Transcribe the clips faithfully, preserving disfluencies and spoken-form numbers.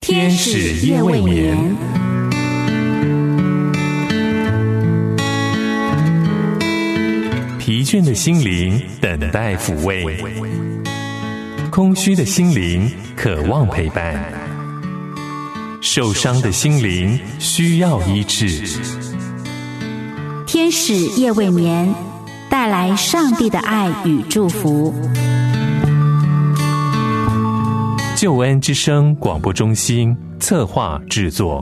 天使夜未眠，疲倦的心灵等待抚慰，空虚的心灵渴望陪伴，受伤的心灵需要医治。 天使夜未眠，带来上帝的爱与祝福。 救恩之声广播中心策划制作。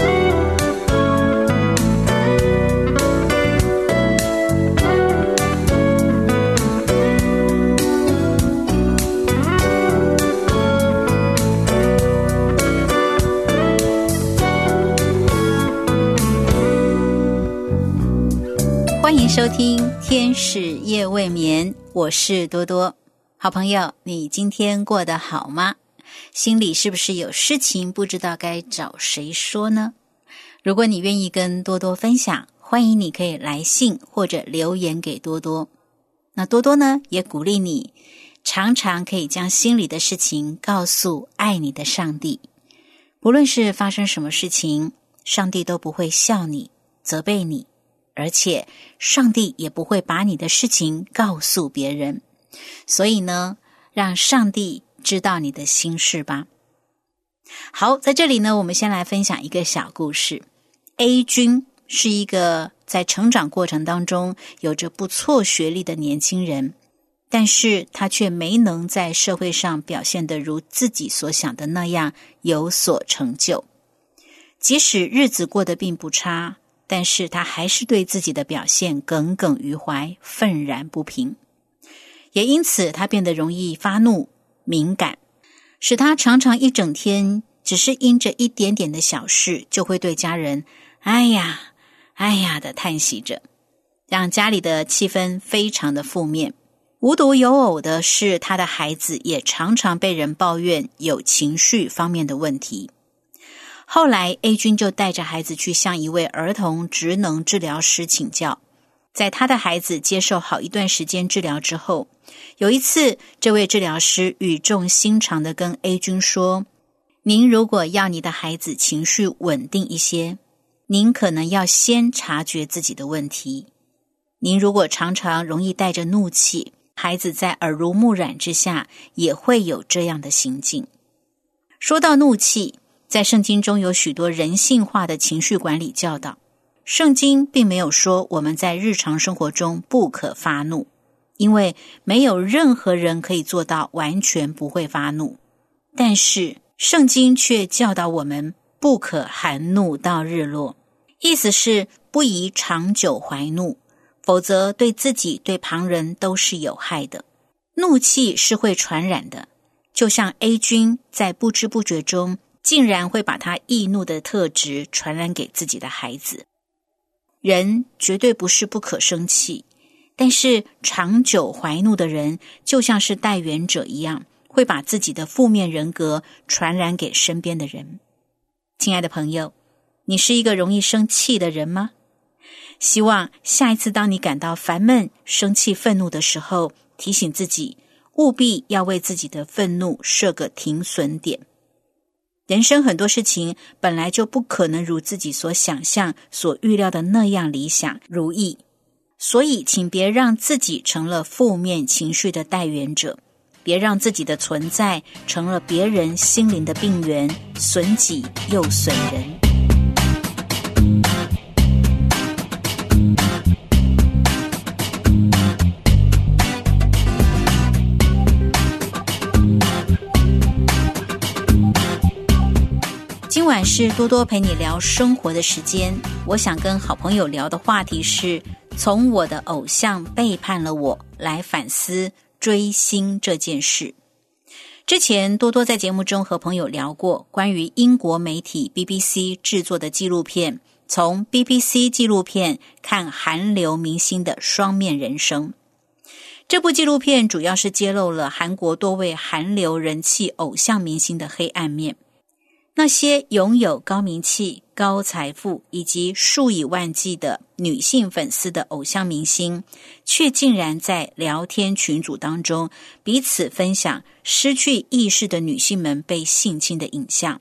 欢迎收听天使夜未眠，我是多多。好朋友，你今天过得好吗？心里是不是有事情不知道该找谁说呢？如果你愿意跟多多分享，欢迎你可以来信或者留言给多多。那多多呢，也鼓励你常常可以将心里的事情告诉爱你的上帝。不论是发生什么事情，上帝都不会笑你、责备你，而且上帝也不会把你的事情告诉别人。所以呢，让上帝知道你的心事吧。好，在这里呢，我们先来分享一个小故事。 A 君是一个在成长过程当中有着不错学历的年轻人，但是他却没能在社会上表现得如自己所想的那样有所成就。即使日子过得并不差，但是他还是对自己的表现耿耿于怀，愤然不平。也因此他变得容易发怒、敏感，使他常常一整天只是因着一点点的小事，就会对家人哎呀哎呀的叹息着，让家里的气氛非常的负面。无独有偶的是，他的孩子也常常被人抱怨有情绪方面的问题。后来 A 君就带着孩子去向一位儿童职能治疗师请教。在他的孩子接受好一段时间治疗之后，有一次这位治疗师语重心长地跟 A 君说，您如果要你的孩子情绪稳定一些，您可能要先察觉自己的问题。您如果常常容易带着怒气，孩子在耳濡目染之下也会有这样的行径。说到怒气，在圣经中有许多人性化的情绪管理教导。圣经并没有说我们在日常生活中不可发怒，因为没有任何人可以做到完全不会发怒。但是圣经却教导我们不可含怒到日落，意思是不宜长久怀怒，否则对自己对旁人都是有害的。怒气是会传染的，就像 A 君在不知不觉中竟然会把他易怒的特质传染给自己的孩子。人绝对不是不可生气，但是长久怀怒的人就像是带原者一样，会把自己的负面人格传染给身边的人。亲爱的朋友，你是一个容易生气的人吗？希望下一次当你感到烦闷、生气、愤怒的时候，提醒自己务必要为自己的愤怒设个停损点。人生很多事情本来就不可能如自己所想象、所预料的那样理想如意，所以请别让自己成了负面情绪的带源者，别让自己的存在成了别人心灵的病源，损己又损人。今晚是多多陪你聊生活的时间，我想跟好朋友聊的话题是从我的偶像背叛了我来反思追星这件事。之前多多在节目中和朋友聊过关于英国媒体 B B C 制作的纪录片，从 B B C 纪录片看韩流明星的双面人生。这部纪录片主要是揭露了韩国多位韩流人气偶像明星的黑暗面。那些拥有高名气、高财富以及数以万计的女性粉丝的偶像明星，却竟然在聊天群组当中彼此分享失去意识的女性们被性侵的影像，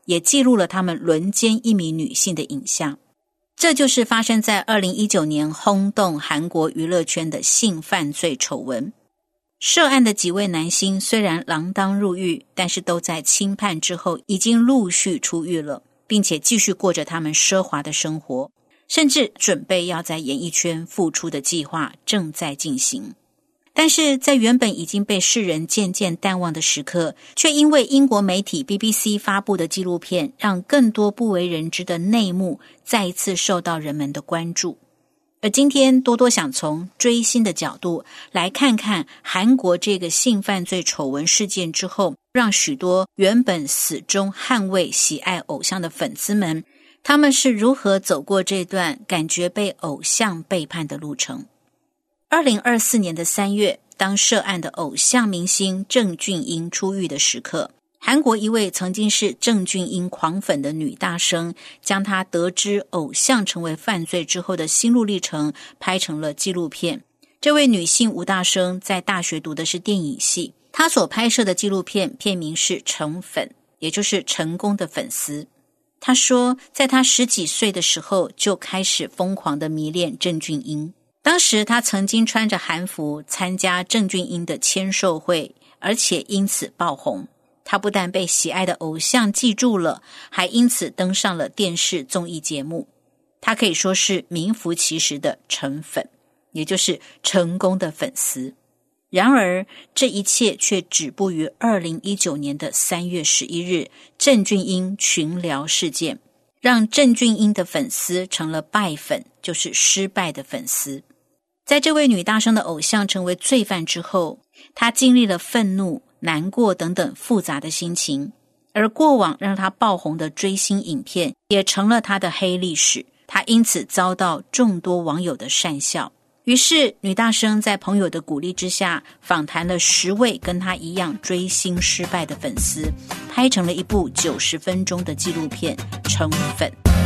也记录了他们轮奸一名女性的影像。这就是发生在二零一九年轰动韩国娱乐圈的性犯罪丑闻。涉案的几位男星虽然锒铛入狱，但是都在轻判之后已经陆续出狱了，并且继续过着他们奢华的生活，甚至准备要在演艺圈复出的计划正在进行。但是在原本已经被世人渐渐淡忘的时刻，却因为英国媒体 B B C 发布的纪录片，让更多不为人知的内幕再一次受到人们的关注。而今天多多想从追星的角度来看看韩国这个性犯罪丑闻事件之后，让许多原本死忠捍卫喜爱偶像的粉丝们，他们是如何走过这段感觉被偶像背叛的路程。二零二四年的三月，当涉案的偶像明星郑俊英出狱的时刻，韩国一位曾经是郑俊英狂粉的女大生，将她得知偶像成为犯罪之后的心路历程拍成了纪录片。这位女性吴大生在大学读的是电影系，她所拍摄的纪录片片名是《成粉》，也就是成功的粉丝。她说，在她十几岁的时候就开始疯狂的迷恋郑俊英。当时她曾经穿着韩服参加郑俊英的签售会，而且因此爆红。她不但被喜爱的偶像记住了，还因此登上了电视综艺节目。她可以说是名副其实的成粉，也就是成功的粉丝。然而这一切却止步于二零一九年的三月十一日郑俊英群聊事件，让郑俊英的粉丝成了败粉，就是失败的粉丝。在这位女大生的偶像成为罪犯之后，她经历了愤怒、难过等等复杂的心情，而过往让她爆红的追星影片也成了她的黑历史，她因此遭到众多网友的讪笑。于是女大生在朋友的鼓励之下，访谈了十位跟她一样追星失败的粉丝，拍成了一部九十分钟的纪录片《成粉》。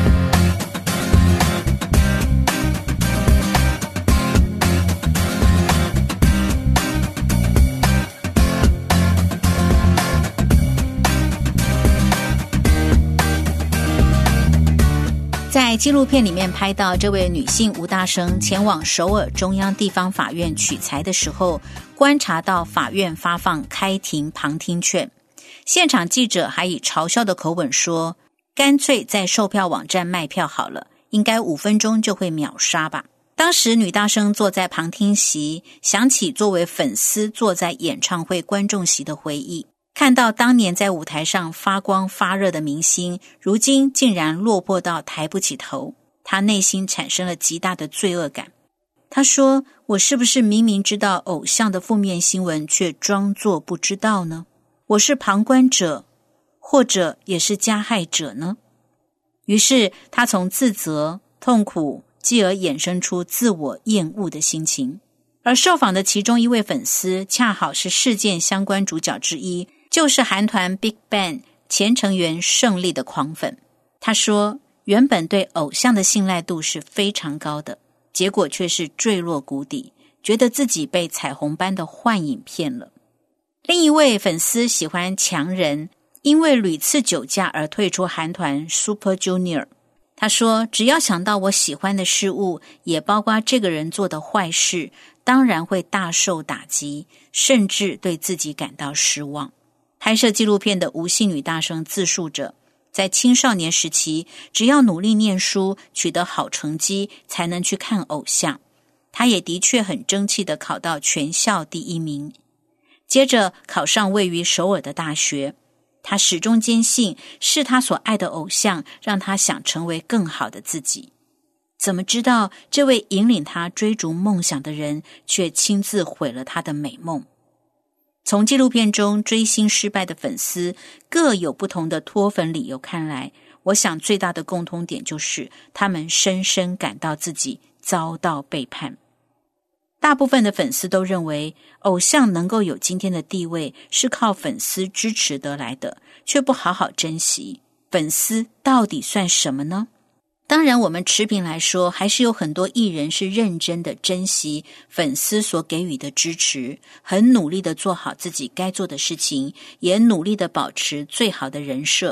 在纪录片里面拍到这位女性吴大生前往首尔中央地方法院取材的时候，观察到法院发放开庭旁听券，现场记者还以嘲笑的口吻说，干脆在售票网站卖票好了，应该五分钟就会秒杀吧。当时女大生坐在旁听席，想起作为粉丝坐在演唱会观众席的回忆，看到当年在舞台上发光发热的明星，如今竟然落魄到抬不起头，他内心产生了极大的罪恶感。他说，我是不是明明知道偶像的负面新闻，却装作不知道呢？我是旁观者，或者也是加害者呢？于是他从自责、痛苦，继而衍生出自我厌恶的心情。而受访的其中一位粉丝，恰好是事件相关主角之一，就是韩团 Big Bang 前成员胜利的狂粉。他说，原本对偶像的信赖度是非常高的，结果却是坠落谷底，觉得自己被彩虹般的幻影骗了。另一位粉丝喜欢强人，因为屡次酒驾而退出韩团 Super Junior。 他说，只要想到我喜欢的事物，也包括这个人做的坏事，当然会大受打击，甚至对自己感到失望。拍摄纪录片的吴姓女大生自述着，在青少年时期，只要努力念书，取得好成绩，才能去看偶像。她也的确很争气地考到全校第一名，接着考上位于首尔的大学。她始终坚信，是她所爱的偶像，让她想成为更好的自己。怎么知道这位引领她追逐梦想的人，却亲自毁了她的美梦？从纪录片中追星失败的粉丝各有不同的脱粉理由看来，我想最大的共通点就是他们深深感到自己遭到背叛。大部分的粉丝都认为，偶像能够有今天的地位是靠粉丝支持得来的，却不好好珍惜。粉丝到底算什么呢？当然，我们持平来说，还是有很多艺人是认真的珍惜粉丝所给予的支持，很努力的做好自己该做的事情，也努力的保持最好的人设，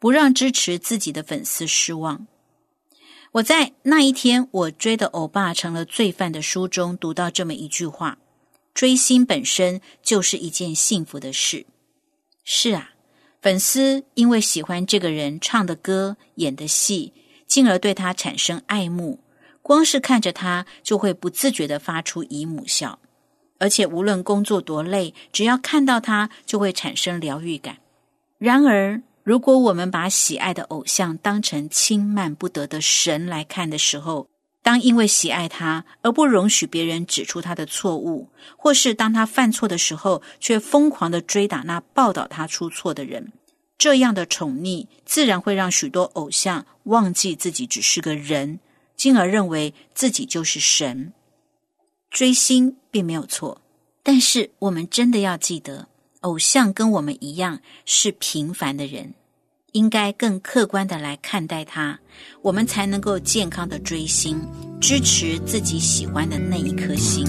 不让支持自己的粉丝失望。我在那一天我追的欧巴成了罪犯的书中读到这么一句话：追星本身就是一件幸福的事。是啊，粉丝因为喜欢这个人唱的歌、演的戏，进而对他产生爱慕，光是看着他就会不自觉地发出姨母笑，而且无论工作多累，只要看到他就会产生疗愈感。然而如果我们把喜爱的偶像当成轻慢不得的神来看的时候，当因为喜爱他而不容许别人指出他的错误，或是当他犯错的时候却疯狂地追打那报道他出错的人，这样的宠溺自然会让许多偶像忘记自己只是个人，进而认为自己就是神。追星并没有错，但是我们真的要记得，偶像跟我们一样是平凡的人，应该更客观的来看待他，我们才能够健康的追星，支持自己喜欢的那一颗心。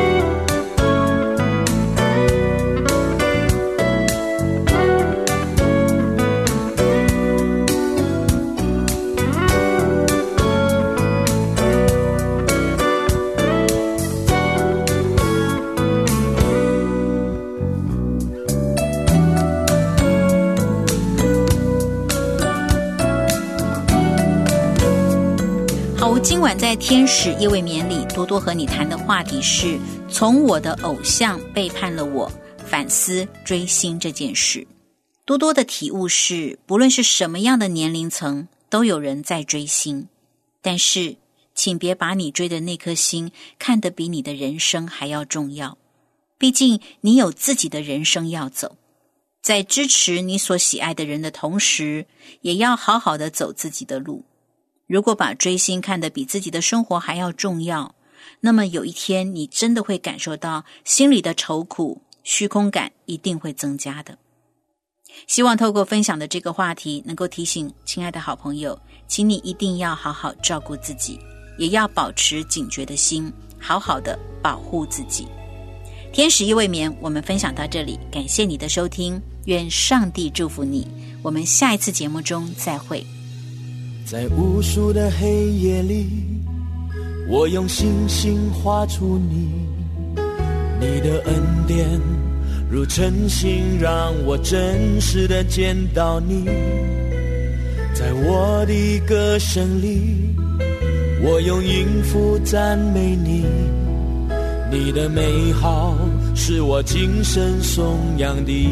今晚在天使夜未眠里，多多和你谈的话题是从我的偶像背叛了我，反思追星这件事。多多的体悟是，不论是什么样的年龄层，都有人在追星，但是请别把你追的那颗星看得比你的人生还要重要，毕竟你有自己的人生要走，在支持你所喜爱的人的同时，也要好好的走自己的路。如果把追星看得比自己的生活还要重要，那么有一天你真的会感受到心里的愁苦，虚空感一定会增加的。希望透过分享的这个话题，能够提醒亲爱的好朋友，请你一定要好好照顾自己，也要保持警觉的心，好好的保护自己。天使夜未眠，我们分享到这里，感谢你的收听，愿上帝祝福你，我们下一次节目中再会。 在无数的黑夜里，我用星星画出你，你的恩典如晨星，让我真实的见到你。在我的歌声里，我用音符赞美你，你的美好是我精神颂扬的。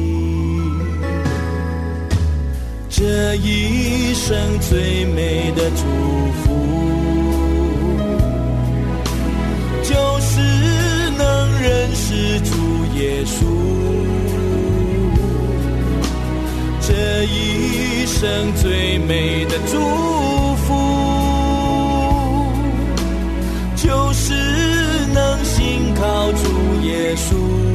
这一生最美的祝福，就是能认识主耶稣。这一生最美的祝福，就是能信靠主耶稣。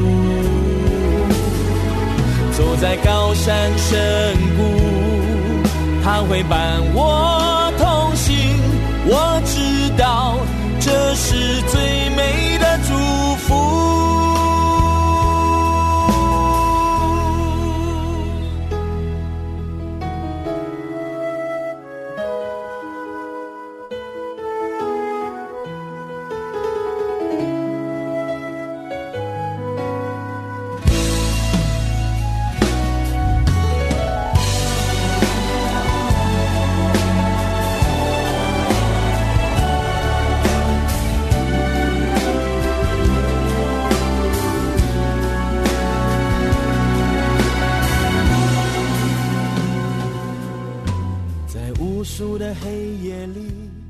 走在高山深谷，他会伴我同行，我知道这是最美的祝福。无数的黑夜里，